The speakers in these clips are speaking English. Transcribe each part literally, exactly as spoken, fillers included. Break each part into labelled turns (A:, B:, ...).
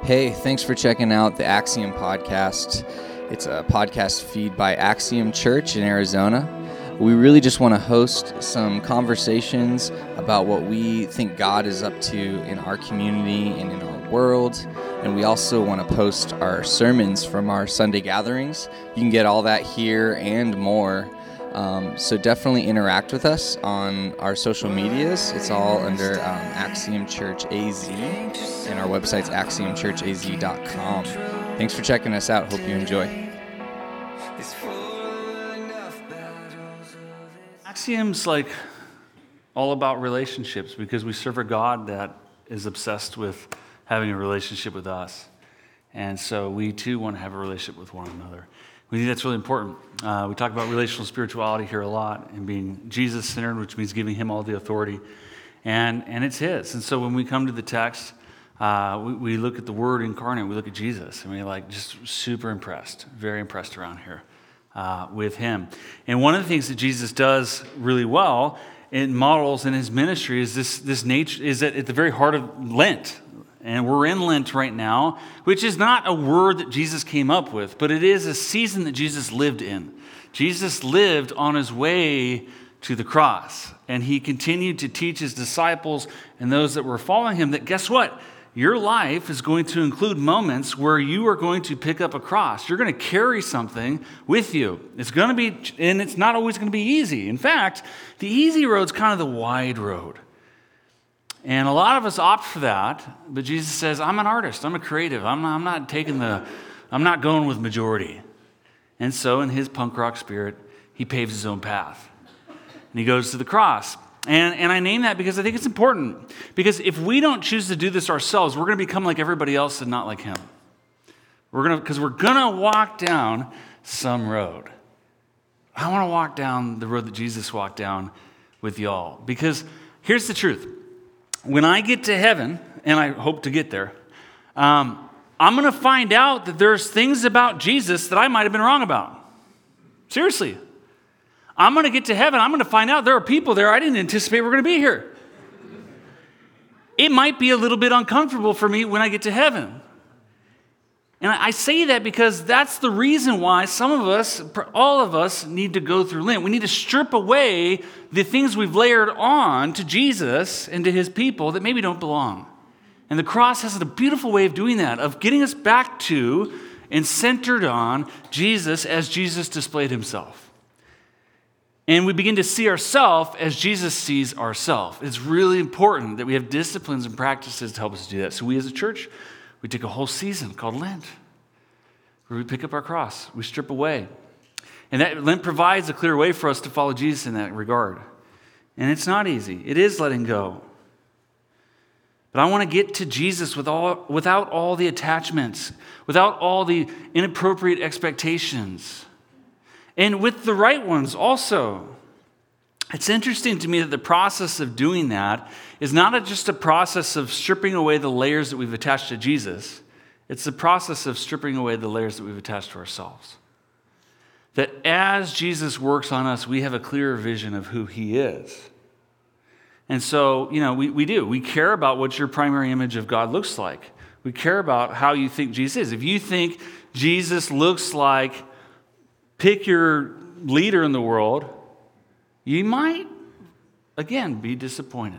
A: Hey, thanks for checking out the Axiom Podcast. It's a podcast feed by Axiom Church in Arizona. We really just want to host some conversations about what we think God is up to in our community and in our world. And we also want to post our sermons from our Sunday gatherings. You can get all that here and more. Um, so definitely interact with us on our social medias. It's all under um, Axiom Church A Z, and our website's axiom church a z dot com. Thanks for checking us out. Hope you enjoy.
B: Axiom's like all about relationships because we serve a God that is obsessed with having a relationship with us. And so we too want to have a relationship with one another. We think that's really important. Uh, we talk about relational spirituality here a lot and being Jesus-centered, which means giving him all the authority. And and it's his. And so when we come to the text, uh, we, we look at the Word incarnate, we look at Jesus, and we're like just super impressed, very impressed around here uh, with him. And one of the things that Jesus does really well in models in his ministry is this, this nature, is that at the very heart of Lent. And we're in Lent right now, which is not a word that Jesus came up with, but it is a season that Jesus lived in. Jesus lived on his way to the cross, and he continued to teach his disciples and those that were following him that, guess what? Your life is going to include moments where you are going to pick up a cross. You're going to carry something with you. It's going to be, and it's not always going to be easy. In fact, the easy road's kind of the wide road. And a lot of us opt for that, but Jesus says, I'm an artist, I'm a creative, I'm not, I'm not taking the, I'm not going with majority. And so in his punk rock spirit, he paves his own path. And he goes to the cross. And, and I name that because I think it's important. Because if we don't choose to do this ourselves, we're going to become like everybody else and not like him. We're going to, because we're going to walk down some road. I want to walk down the road that Jesus walked down with y'all. Because here's the truth. When I get to heaven, and I hope to get there, um, I'm going to find out that there's things about Jesus that I might have been wrong about. Seriously. I'm going to get to heaven. I'm going to find out there are people there I didn't anticipate were going to be here. It might be a little bit uncomfortable for me when I get to heaven. And I say that because that's the reason why some of us, all of us, need to go through Lent. We need to strip away the things we've layered on to Jesus and to his people that maybe don't belong. And the cross has a beautiful way of doing that, of getting us back to and centered on Jesus as Jesus displayed himself. And we begin to see ourselves as Jesus sees ourselves. It's really important that we have disciplines and practices to help us do that. So we as a church, we take a whole season called Lent, where we pick up our cross, we strip away. And that Lent provides a clear way for us to follow Jesus in that regard. And it's not easy. It is letting go. But I want to get to Jesus with all, without all the attachments, without all the inappropriate expectations, and with the right ones also. It's interesting to me that the process of doing that is not just a process of stripping away the layers that we've attached to Jesus. It's the process of stripping away the layers that we've attached to ourselves. That as Jesus works on us, we have a clearer vision of who he is. And so, you know, we, we do. We care about what your primary image of God looks like. We care about how you think Jesus is. If you think Jesus looks like, pick your leader in the world, you might, again, be disappointed.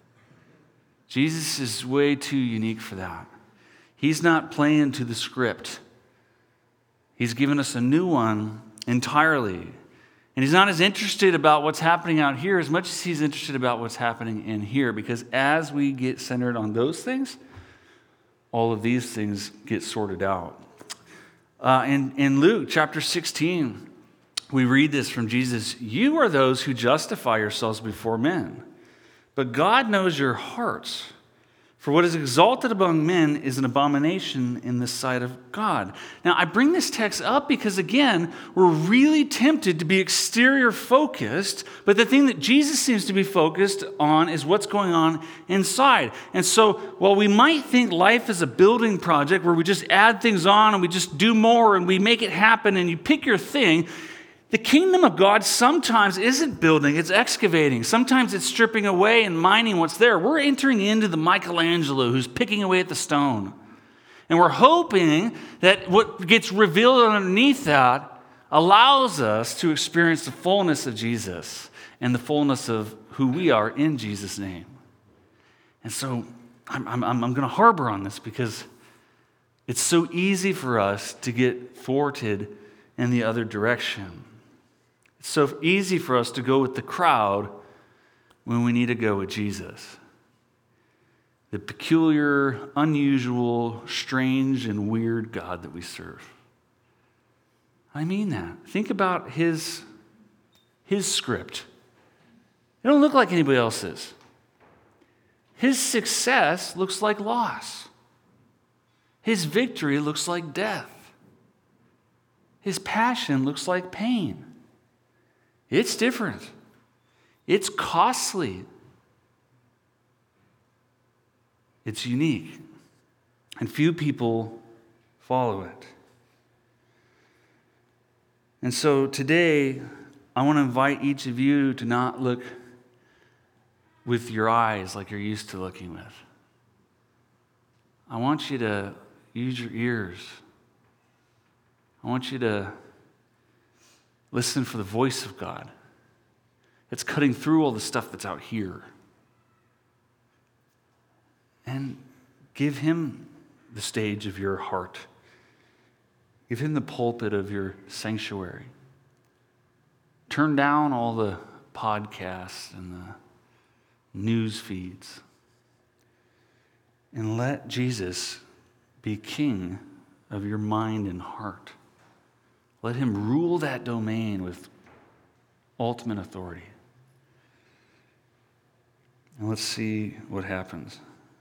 B: Jesus is way too unique for that. He's not playing to the script. He's given us a new one entirely. And he's not as interested about what's happening out here as much as he's interested about what's happening in here. Because as we get centered on those things, all of these things get sorted out. Uh, in, in Luke chapter sixteen, we read this from Jesus. You are those who justify yourselves before men, but God knows your hearts. For what is exalted among men is an abomination in the sight of God. Now, I bring this text up because, again, we're really tempted to be exterior focused, but the thing that Jesus seems to be focused on is what's going on inside. And so, while we might think life is a building project where we just add things on and we just do more and we make it happen and you pick your thing, the kingdom of God sometimes isn't building, it's excavating. Sometimes it's stripping away and mining what's there. We're entering into the Michelangelo who's picking away at the stone. And we're hoping that what gets revealed underneath that allows us to experience the fullness of Jesus and the fullness of who we are in Jesus' name. And so I'm, I'm, I'm going to harbor on this because it's so easy for us to get thwarted in the other direction. It's so easy for us to go with the crowd when we need to go with Jesus. The peculiar, unusual, strange, and weird God that we serve. I mean that. Think about his, his script. It don't look like anybody else's. His success looks like loss. His victory looks like death. His passion looks like pain. It's different. It's costly. It's unique. And few people follow it. And so today, I want to invite each of you to not look with your eyes like you're used to looking with. I want you to use your ears. I want you to listen for the voice of God. It's cutting through all the stuff that's out here. And give him the stage of your heart. Give him the pulpit of your sanctuary. Turn down all the podcasts and the news feeds. And let Jesus be king of your mind and heart. Let him rule that domain with ultimate authority. And let's see what happens.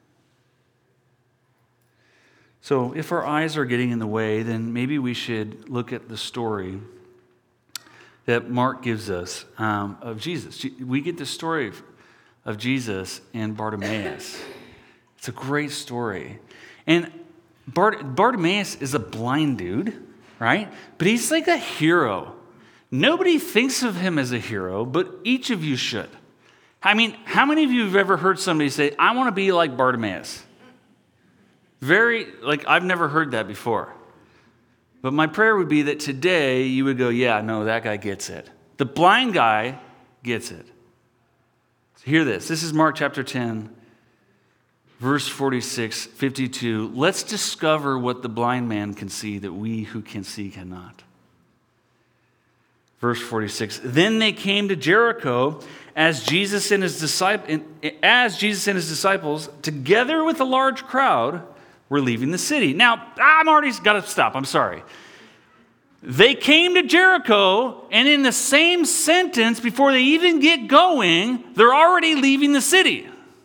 B: So if our eyes are getting in the way, then maybe we should look at the story that Mark gives us um, of Jesus. We get the story of Jesus and Bartimaeus. It's a great story. And Bart- Bartimaeus is a blind dude, right? But he's like a hero. Nobody thinks of him as a hero, but each of you should. I mean, how many of you have ever heard somebody say, I want to be like Bartimaeus? Very, like, I've never heard that before. But my prayer would be that today you would go, yeah, no, that guy gets it. The blind guy gets it. So hear this. This is Mark chapter ten, verse forty-six, fifty-two. Let's discover what the blind man can see that we who can see cannot. Verse forty-six. Then they came to Jericho as Jesus and his disciples, as Jesus and his disciples, together with a large crowd, were leaving the city. Now, I'm already got to stop. I'm sorry. They came to Jericho, and in the same sentence, before they even get going, they're already leaving the city.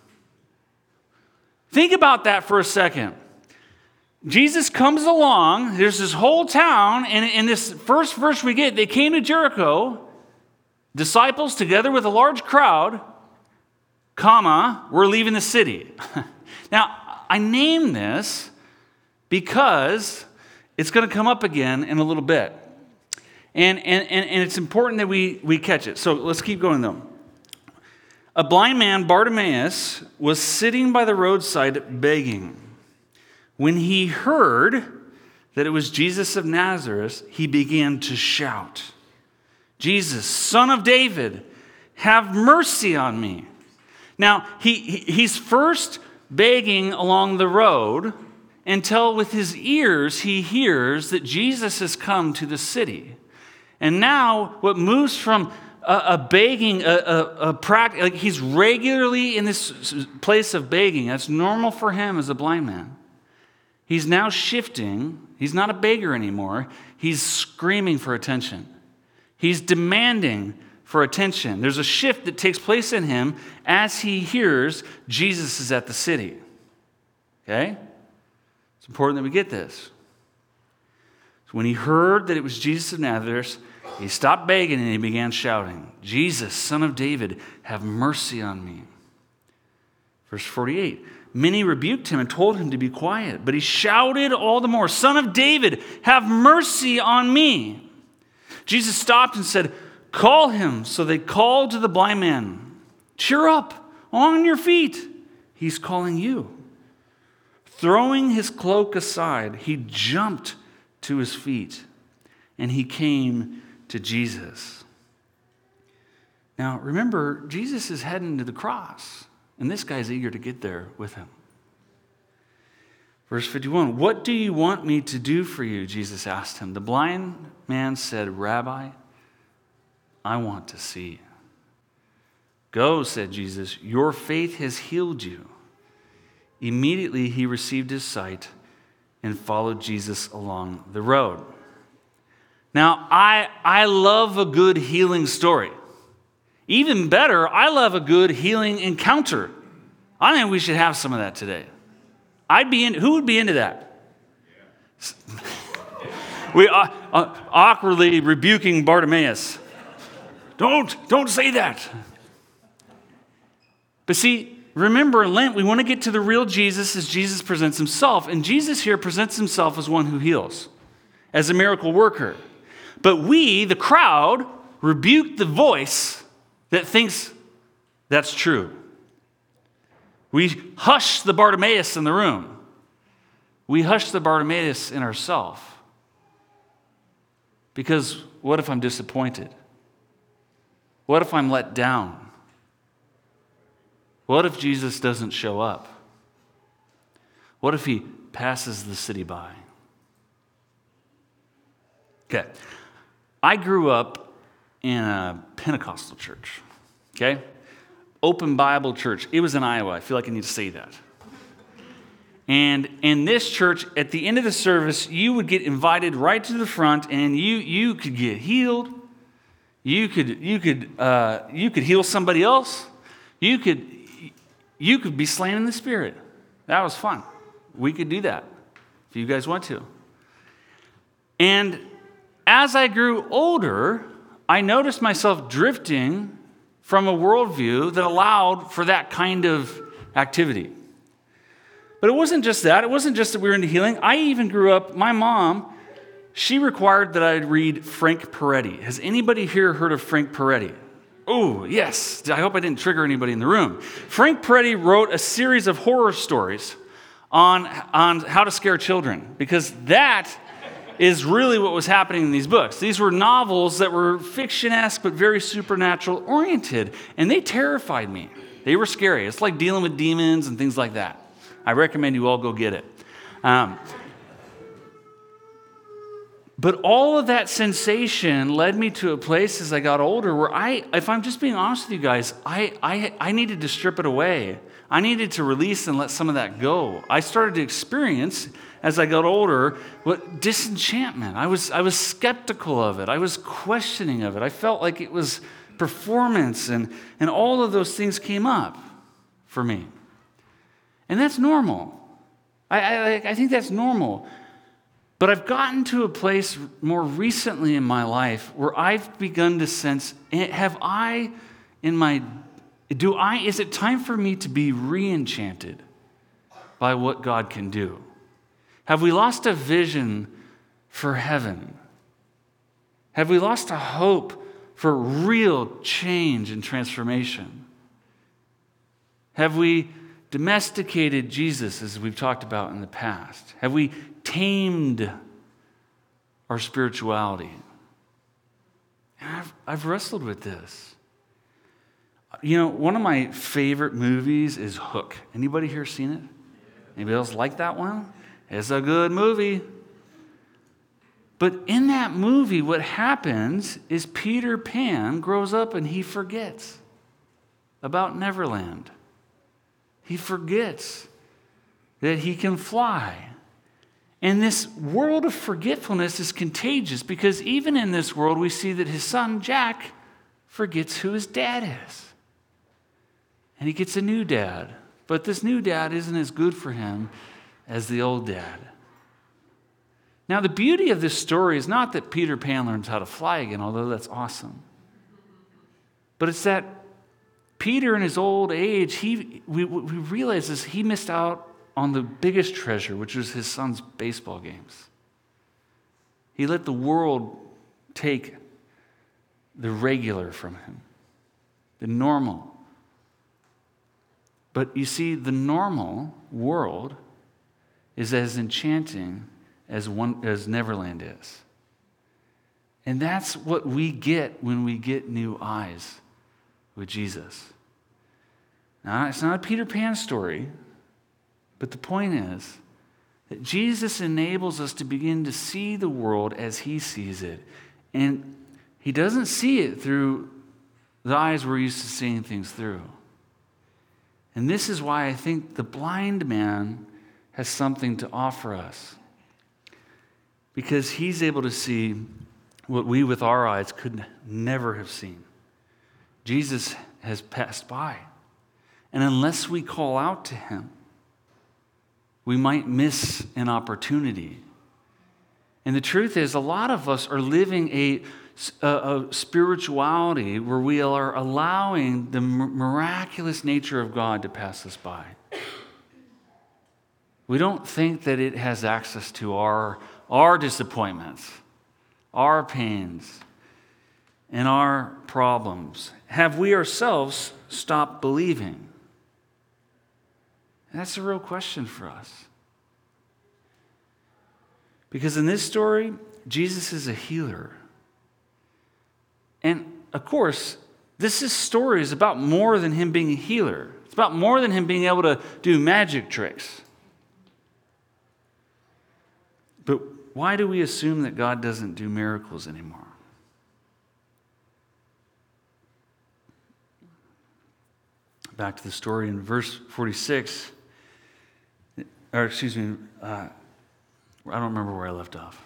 B: Think about that for a second. Jesus comes along, there's this whole town, and in this first verse we get, they came to Jericho, disciples together with a large crowd, comma, we're leaving the city. Now, I name this because it's going to come up again in a little bit. And, and, and, and it's important that we, we catch it. So let's keep going though. A blind man, Bartimaeus, was sitting by the roadside begging. When he heard that it was Jesus of Nazareth, he began to shout, Jesus, Son of David, have mercy on me. Now, he, he he's first begging along the road until with his ears he hears that Jesus has come to the city. And now what moves from a, a begging, a, a, a practice, like he's regularly in this place of begging. That's normal for him as a blind man. He's now shifting. He's not a beggar anymore. He's screaming for attention. He's demanding for attention. There's a shift that takes place in him as he hears Jesus is at the city. Okay? It's important that we get this. So when he heard that it was Jesus of Nazareth, he stopped begging and he began shouting, Jesus, Son of David, have mercy on me. Verse forty-eight, many rebuked him and told him to be quiet, but he shouted all the more, Son of David, have mercy on me. Jesus stopped and said, call him. So they called to the blind man. Cheer up, on your feet. He's calling you. Throwing his cloak aside, he jumped to his feet and he came to Jesus. Now, remember, Jesus is heading to the cross, and this guy's eager to get there with him. Verse fifty-one, "What do you want me to do for you?" Jesus asked him. The blind man said, "Rabbi, I want to see." "Go," said Jesus, "your faith has healed you." Immediately he received his sight and followed Jesus along the road. Now, I, I love a good healing story. Even better, I love a good healing encounter. I think we should have some of that today. I'd be in. Who would be into that? we uh, uh, awkwardly rebuking Bartimaeus. Don't, don't say that. But see, remember in Lent, we want to get to the real Jesus as Jesus presents himself. And Jesus here presents himself as one who heals, as a miracle worker. But we, the crowd, rebuke the voice that thinks that's true. We hush the Bartimaeus in the room. We hush the Bartimaeus in ourselves. Because what if I'm disappointed? What if I'm let down? What if Jesus doesn't show up? What if he passes the city by? Okay. I grew up in a Pentecostal church. Okay? Open Bible church. It was in Iowa. I feel like I need to say that. And in this church, at the end of the service, you would get invited right to the front, and you you could get healed. You could you could uh, you could heal somebody else. You could you could be slain in the Spirit. That was fun. We could do that if you guys want to. And as I grew older, I noticed myself drifting from a worldview that allowed for that kind of activity. But it wasn't just that. It wasn't just that we were into healing. I even grew up, my mom, she required that I read Frank Peretti. Has anybody here heard of Frank Peretti? Oh, yes. I hope I didn't trigger anybody in the room. Frank Peretti wrote a series of horror stories on, on how to scare children, because that is really what was happening in these books. These were novels that were fiction-esque but very supernatural oriented, and they terrified me. They were scary. It's like dealing with demons and things like that. I recommend you all go get it. Um, but all of that sensation led me to a place as I got older where I, if I'm just being honest with you guys, I, I, I needed to strip it away. I needed to release and let some of that go. I started to experience, as I got older, what disenchantment. I was, I was skeptical of it. I was questioning of it. I felt like it was performance, and, and all of those things came up for me. And that's normal. I, I, I think that's normal. But I've gotten to a place more recently in my life where I've begun to sense, have I, in my, do I, is it time for me to be re-enchanted by what God can do? Have we lost a vision for heaven? Have we lost a hope for real change and transformation? Have we domesticated Jesus, as we've talked about in the past? Have we tamed our spirituality? And I've, I've wrestled with this. You know, one of my favorite movies is Hook. Anybody here seen it? Anybody else like that one? It's a good movie. But in that movie, what happens is Peter Pan grows up and he forgets about Neverland. He forgets that he can fly. And this world of forgetfulness is contagious, because even in this world, we see that his son, Jack, forgets who his dad is. And he gets a new dad. But this new dad isn't as good for him as the old dad. Now, the beauty of this story is not that Peter Pan learns how to fly again, although that's awesome. But it's that Peter in his old age, he we, we realize this, he missed out on the biggest treasure, which was his son's baseball games. He let the world take the regular from him, the normal. But you see, the normal world is as enchanting as one as Neverland is. And that's what we get when we get new eyes with Jesus. Now, it's not a Peter Pan story, but the point is that Jesus enables us to begin to see the world as he sees it. And he doesn't see it through the eyes we're used to seeing things through. And this is why I think the blind man has something to offer us. Because he's able to see what we with our eyes could never have seen. Jesus has passed by. And unless we call out to him, we might miss an opportunity. And the truth is, a lot of us are living a, a, a spirituality where we are allowing the miraculous nature of God to pass us by. We don't think that it has access to our, our disappointments, our pains, and our problems. Have we ourselves stopped believing? And that's a real question for us. Because in this story, Jesus is a healer. And of course, this is story is about more than him being a healer. It's about more than him being able to do magic tricks. But why do we assume that God doesn't do miracles anymore? Back to the story in verse forty-six, or excuse me, uh, I don't remember where I left off.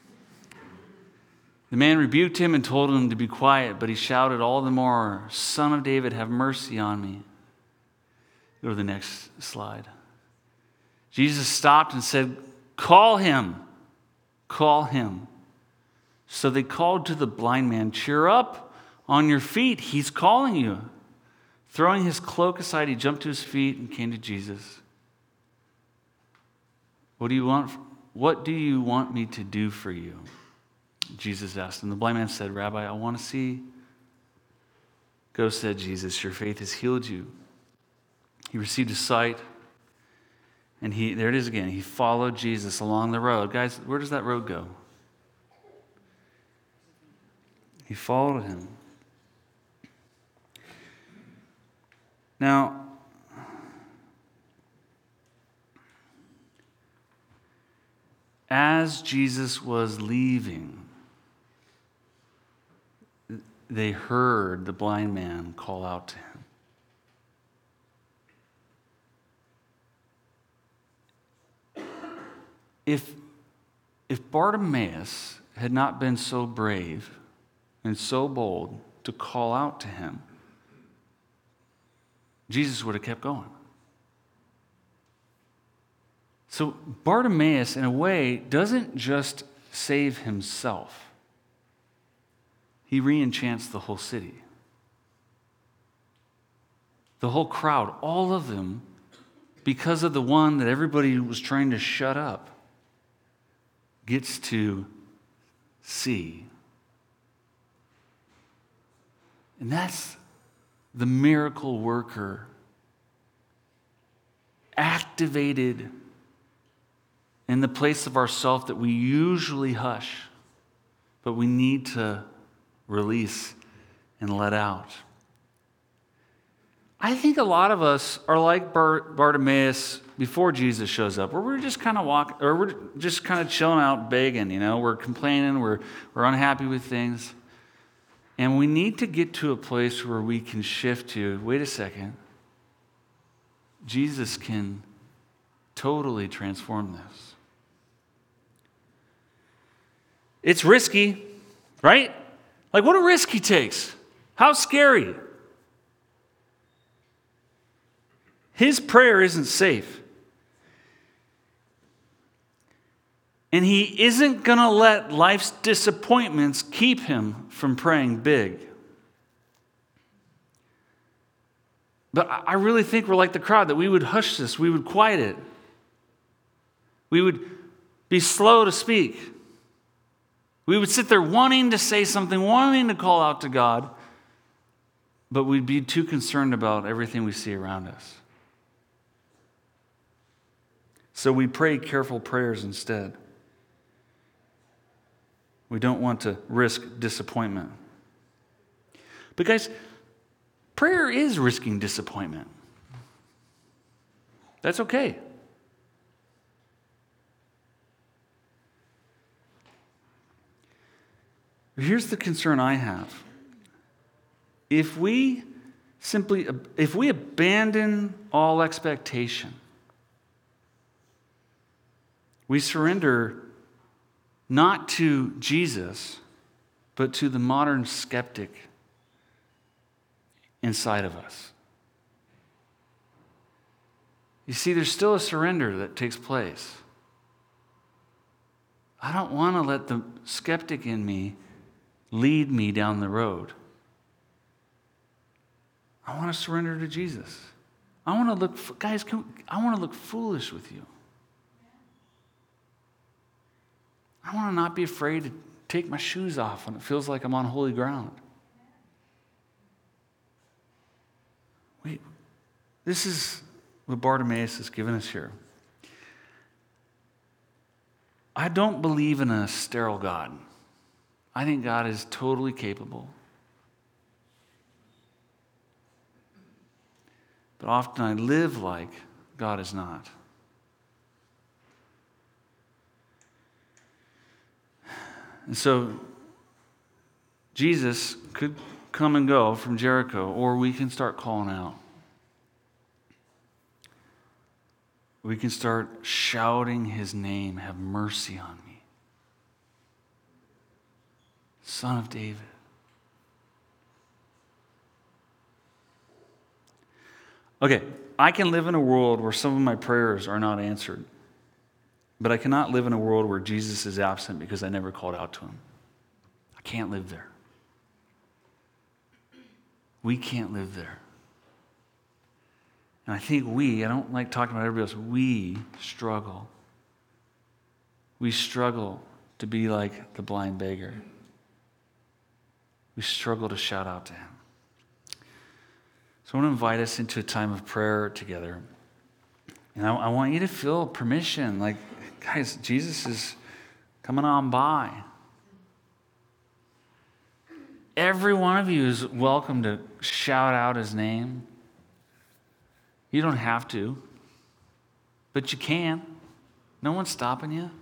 B: The man rebuked him and told him to be quiet, but he shouted all the more, "Son of David, have mercy on me." Go to the next slide. Jesus stopped and said, "Call him. Call him." So they called to the blind man, "Cheer up, on your feet, he's calling you." Throwing his cloak aside, he jumped to his feet and came to Jesus. What do you want? What do you want me to do for you? Jesus asked him. The blind man said, "Rabbi, I want to see." "Go," said Jesus, "your faith has healed you." He received his sight, and he, there it is again, he followed Jesus along the road. Guys, where does that road go? He followed him. Now, as Jesus was leaving, they heard the blind man call out to him. If, if Bartimaeus had not been so brave and so bold to call out to him, Jesus would have kept going. So Bartimaeus, in a way, doesn't just save himself. He re-enchants the whole city. The whole crowd, all of them, because of the one that everybody was trying to shut up, gets to see. And that's the miracle worker activated in the place of ourself that we usually hush, but we need to release and let out. I think a lot of us are like Bart- Bartimaeus before Jesus shows up, where we're just kind of walking, or we're just kind of chilling out, begging, you know, we're complaining, we're, we're unhappy with things. And we need to get to a place where we can shift to, wait a second, Jesus can totally transform this. It's risky, right? Like, what a risk he takes. How scary. His prayer isn't safe. And he isn't going to let life's disappointments keep him from praying big. But I really think we're like the crowd, that we would hush this, we would quiet it. We would be slow to speak. We would sit there wanting to say something, wanting to call out to God, but we'd be too concerned about everything we see around us. So we pray careful prayers instead. We don't want to risk disappointment. But guys, prayer is risking disappointment. That's okay. Here's the concern I have. If we simply, if we abandon all expectation, we surrender not to Jesus, but to the modern skeptic inside of us. You see, there's still a surrender that takes place. I don't want to let the skeptic in me lead me down the road. I want to surrender to Jesus. I want to look, guys, can, I want to look foolish with you. I want to not be afraid to take my shoes off when it feels like I'm on holy ground. Wait, this is what Bartimaeus has given us here. I don't believe in a sterile God. I think God is totally capable. But often I live like God is not. And so Jesus could come and go from Jericho, or we can start calling out. We can start shouting his name, have mercy on me. Son of David. Okay, I can live in a world where some of my prayers are not answered, but I cannot live in a world where Jesus is absent because I never called out to him. I can't live there. We can't live there. And I think we, I don't like talking about everybody else, we struggle. We struggle to be like the blind beggar. We struggle to shout out to him. So I want to invite us into a time of prayer together. And I, I want you to feel permission. Like, guys, Jesus is coming on by. Every one of you is welcome to shout out his name. You don't have to, but you can. No one's stopping you.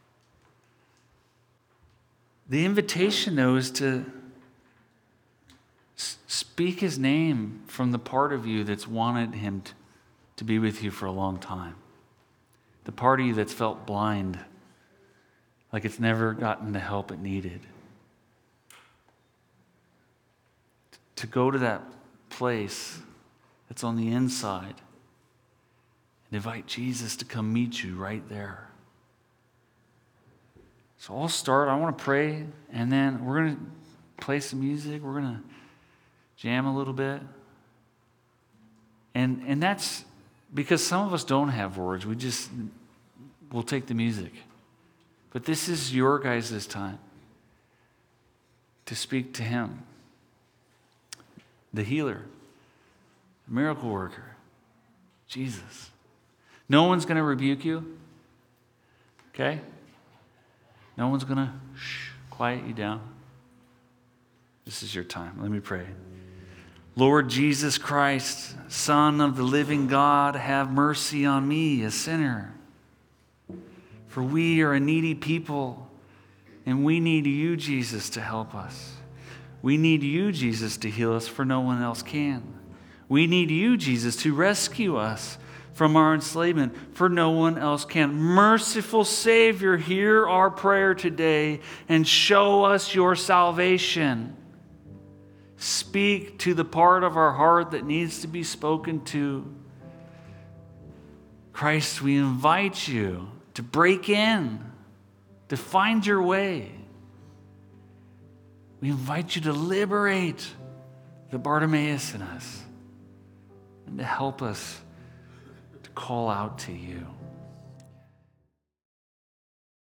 B: The invitation, though, is to speak his name from the part of you that's wanted him to, to be with you for a long time. The part of you that's felt blind, like it's never gotten the help it needed. To go to that place that's on the inside and invite Jesus to come meet you right there. So I'll start. I want to pray, and then we're going to play some music. We're going to jam a little bit. And and that's because some of us don't have words. We just, we'll take the music. But this is your guys' time to speak to him, the healer, the miracle worker, Jesus. No one's going to rebuke you, okay? No one's going to shh, quiet you down. This is your time. Let me pray. Lord Jesus Christ, Son of the living God, have mercy on me, a sinner. For we are a needy people, and we need you, Jesus, to help us. We need you, Jesus, to heal us, for no one else can. We need you, Jesus, to rescue us from our enslavement, for no one else can. Merciful Savior, hear our prayer today and show us your salvation. Speak to the part of our heart that needs to be spoken to. Christ, we invite you to break in, to find your way. We invite you to liberate the Bartimaeus in us and to help us to call out to you.